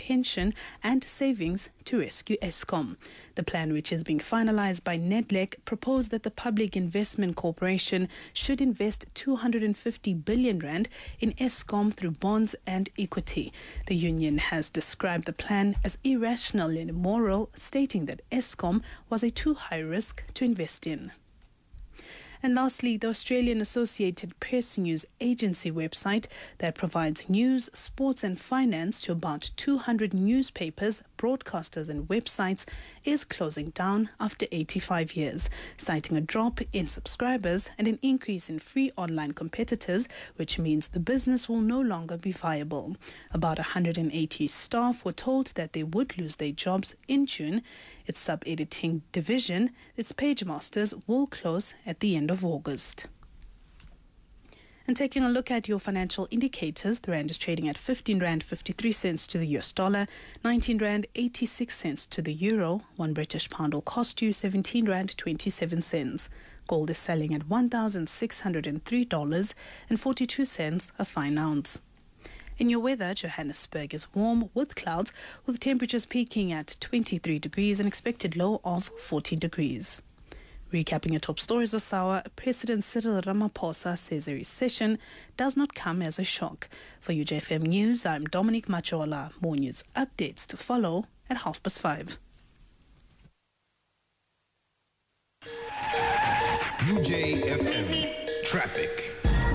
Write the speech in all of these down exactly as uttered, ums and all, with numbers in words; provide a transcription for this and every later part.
pension and savings to rescue Eskom. The plan, which is being finalized by Nedlec, proposed that the Public Investment Corporation should invest two hundred fifty billion rand in Eskom through bonds and equity. The union has described the plan as irrational and immoral, stating that Eskom was a too high risk to invest in. And lastly, the Australian Associated Press news agency website that provides news, sports and finance to about two hundred newspapers, broadcasters and websites is closing down after eighty-five years, citing a drop in subscribers and an increase in free online competitors, which means the business will no longer be viable. About one hundred eighty staff were told that they would lose their jobs in June. Its sub-editing division, its pagemasters, will close at the end of August. And taking a look at your financial indicators, the rand is trading at fifteen rand fifty-three cents to the U S dollar, nineteen rand eighty-six cents to the euro. One British pound will cost you seventeen rand twenty-seven cents. Gold is selling at one thousand six hundred three dollars and forty-two cents a fine ounce. In your weather, Johannesburg is warm with clouds, with temperatures peaking at twenty-three degrees and expected low of fourteen degrees. Recapping your top stories this hour, President Cyril Ramaphosa says a recession does not come as a shock. For U J F M News, I'm Dominic Machola. More news updates to follow at half past five. U J F M Traffic.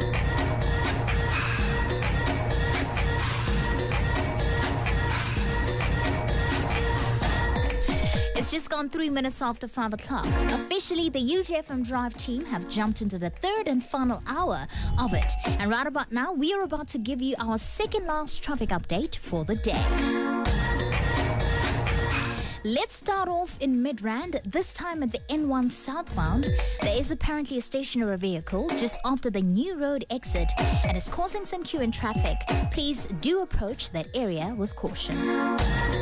It's just gone three minutes after five o'clock. Officially, the U J F M Drive team have jumped into the third and final hour of it. And right about now, we are about to give you our second last traffic update for the day. Let's start off in Midrand, this time at the N one southbound. There is apparently a stationary vehicle just after the New Road exit and it's causing some queue in traffic. Please do approach that area with caution.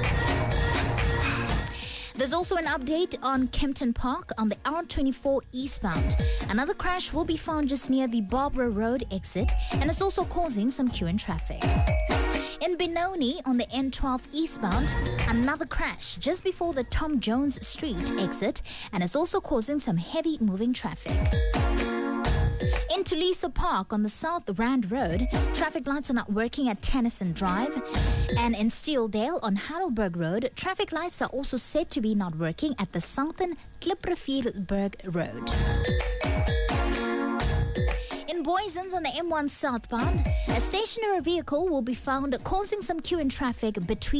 There's also an update on Kempton Park on the R twenty-four eastbound. Another crash will be found just near the Barbara Road exit, and it's also causing some queue in traffic. In Benoni on the N twelve eastbound, another crash just before the Tom Jones Street exit, and it's also causing some heavy moving traffic. In Tulisa Park on the South Rand Road, traffic lights are not working at Tennyson Drive. And in Steeldale on Heidelberg Road, traffic lights are also said to be not working at the Southern Klipprivierberg Road. In Boysens on the M one southbound, a stationary vehicle will be found causing some queue in traffic between